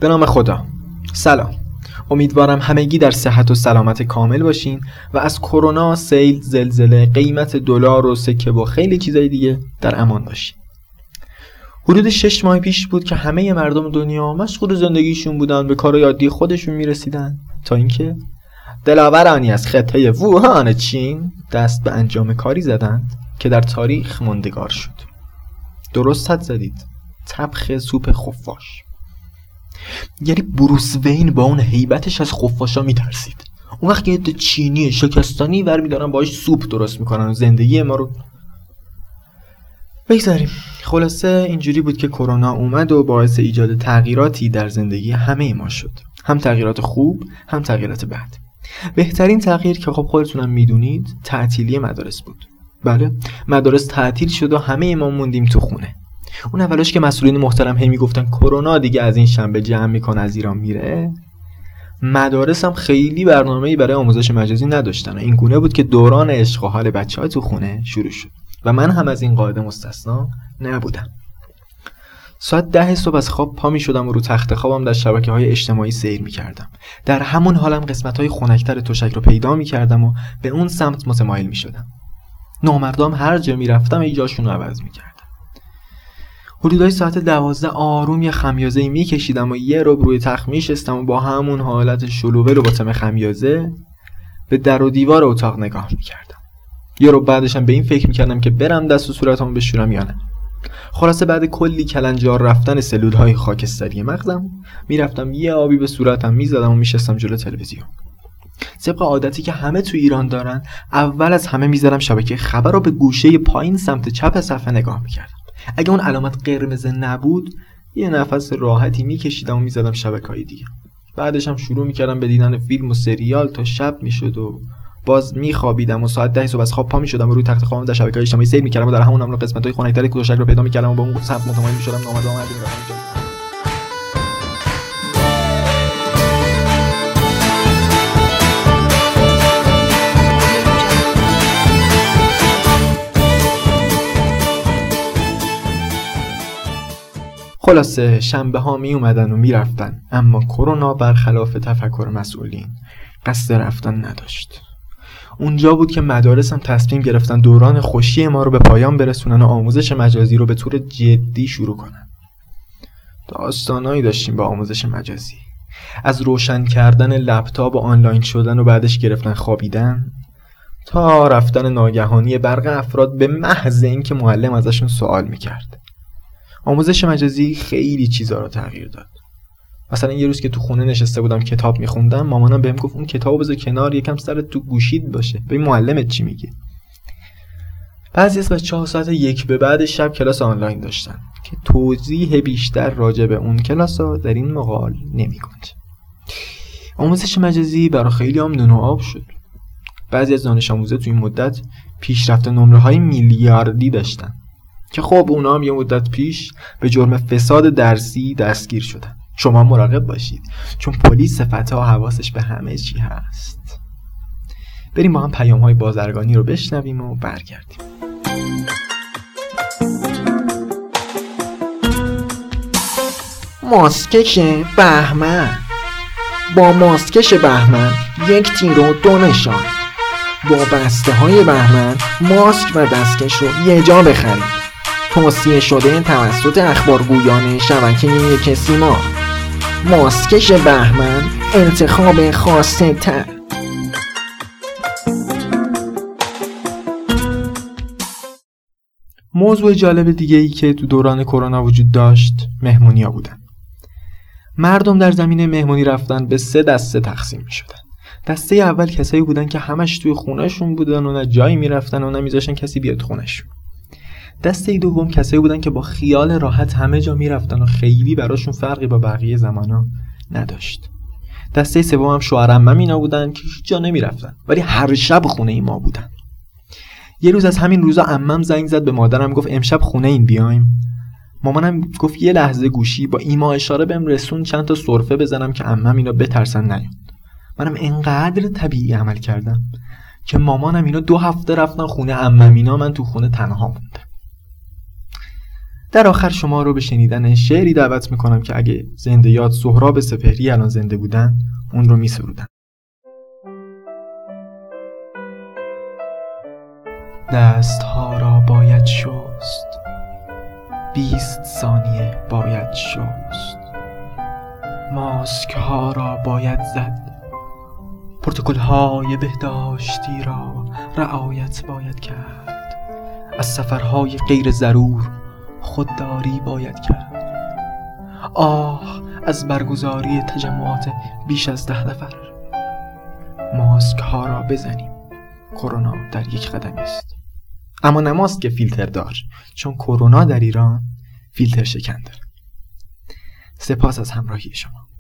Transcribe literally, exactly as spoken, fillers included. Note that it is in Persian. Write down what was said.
به نام خدا. سلام. امیدوارم همگی در صحت و سلامت کامل باشین و از کرونا، سیل، زلزله، قیمت دلار و سکه و خیلی چیزای دیگه در امان باشین. حدود شش ماه پیش بود که همه مردم دنیا مشغول زندگیشون بودن، به کار عادی خودشون میرسیدن تا اینکه دلاورانی از خطه ووهان چین دست به انجام کاری زدند که در تاریخ ماندگار شد. درست حد زدید، طبخ سوپ خفاش. یعنی بروس وین با اون هیبتش از خفاشا میترسید. اون وقت یه چینی شکستانی ور میدارن باهاش سوپ درست میکنن و زندگی ما رو بگذاریم. خلاصه اینجوری بود که کرونا اومد و باعث ایجاد تغییراتی در زندگی همه ما شد، هم تغییرات خوب هم تغییرات بد. بهترین تغییر که خب خودتونم میدونید تعطیلی مدارس بود. بله، مدارس تعطیل شد و همه ما موندیم تو خونه. اون اولش که مسئولین محترم هی میگفتن کرونا دیگه از این شنبه جمع میکنه از ایران میره، مدارس هم خیلی برنامه‌ای برای آموزش مجازی نداشتن. این گونه بود که دوران عشق و حال بچه‌ها تو خونه شروع شد و من هم از این قاعده مستثنا نبودم. ساعت ده صبح از خواب پا میشدم و رو تخت خوابم در شبکه‌های اجتماعی سیر میکردم. در همون حالم قسمت‌های خنک‌تر تشک رو پیدا میکردم و به اون سمت متمایل میشدم. نامردام هر جا میرفتم ای جاشون رو عوض میکردم. حدودای ساعت دوازده آروم یه خمیازه‌ای میکشیدم و یه رو روی تخت میشستم و با همون حالت شلوول و با تم خمیازه به در و دیوار اتاق نگاه میکردم. یه رو بعدشم به این فکر میکردم که برم دست و صورتمو بشورم یا نه. خلاصه بعد کلی کلنجار رفتن سلولهای خاکستری مغزم میرفتم یه آبی به صورتم میزدم و میشستم جلو تلویزیون. طبق عادتی که همه تو ایران دارن، اول از همه میذارم شبکه خبر رو به گوشه پایین سمت چپ صفحه نگاه میکردم. اگه اون علامت قرمز نبود یه نفس راحتی میکشیدم و میزدم شبکه‌های دیگه. بعدش هم شروع میکردم به دیدن فیلم و سریال تا شب میشد و باز میخوابیدم و ساعت ده صبح از خواب پا میشدم و روی تخت خوابم در شبکه‌های اجتماعی سیر میکردم و در همون هم قسمت‌های خنک‌تر کوچک رو پیدا میکردم و با اون سمت متمایل میشدم. نامردام از این راه خلاصه شنبه ها می اومدن و می رفتن، اما کرونا برخلاف تفکر مسئولین قصد رفتن نداشت. اونجا بود که مدارس هم تصمیم گرفتن دوران خوشی ما رو به پایان برسونن و آموزش مجازی رو به طور جدی شروع کنن. داستانایی داشتیم با آموزش مجازی، از روشن کردن لپتاپ و آنلاین شدن و بعدش گرفتن خوابیدن تا رفتن ناگهانی برق افراد به محض اینکه معلم ازشون سوال میکرد. آموزش مجازی خیلی چیزا رو تغییر داد. مثلا یه روز که تو خونه نشسته بودم کتاب میخوندم، مامانم بهم گفت اون کتابو بذار کنار، یکم سرت تو گوشید باشه، ببین معلمت چی میگه. بعضی از بچه‌ها ساعت یک به بعد شب کلاس آنلاین داشتن که توضیح بیشتر راجع به اون کلاسا در این مقال نمی‌گنجه. آموزش مجازی برای خیلی هم نون و آب شد. بعضی از دانش آموزا تو این مدت پیشرفت نمره‌های میلیاردی داشتن که خب اونا هم یه مدت پیش به جرم فساد درسی دستگیر شدن. شما مراقب باشید چون پلیس فتح حواسش به همه چی هست. بریم با هم پیام‌های بازرگانی رو بشنویم و برگردیم. ماسکش بهمن. با ماسکش بهمن یک تیر و دو نشان. با بسته های بهمن ماسک و دستکش رو یه جا بخرید. توصیه شده توسط اخبارگویان شبکه یک سیما. ماسکش بهمن، انتخاب خاصه تر. موضوع جالب دیگه ای که تو دوران کرونا وجود داشت مهمونی‌ها بودن. مردم در زمینه مهمونی رفتن به سه دسته تقسیم می شدن. دسته اول کسایی بودن که همش توی خونهشون بودن و نه جایی می رفتن و نه میذاشتن کسی بیاد خونهشون. دسته دوم کسایی بودن که با خیال راحت همه جا می رفتن و خیلی براشون فرقی با بقیه زمانا نداشت. دسته سوم هم شوهر عممینا بودن که هیچ جا نمی رفتن ولی هر شب خونه ای ما بودن. یه روز از همین روزا عمم زنگ زد به مادرم، گفت امشب خونه این بیایم. مامانم گفت یه لحظه گوشی، با ایما اشاره بهم رسون چند تا سرفه بزنم که عمم اینا بترسن نیان. منم انقدر طبیعی عمل کردم که مامانم اینا دو هفته رفتن خونه عمم اینا، من تو خونه تنها موندم. در آخر شما رو به شنیدن شعری دعوت میکنم که اگه زنده یاد سهراب سپهری الان زنده بودن اون رو میسرودن. دستها را باید شست، بیست ثانیه باید شست، ماسک ها را باید زد، پروتکل های بهداشتی را رعایت باید کرد، از سفرهای غیر ضرور خودداری باید کرد. آه از برگزاری تجمعات بیش از ده نفر. ماسک ها را بزنیم، کرونا در یک قدم است. اما نه ماسک فیلتر دار، چون کرونا در ایران فیلتر شکن داره. سپاس از همراهی شما.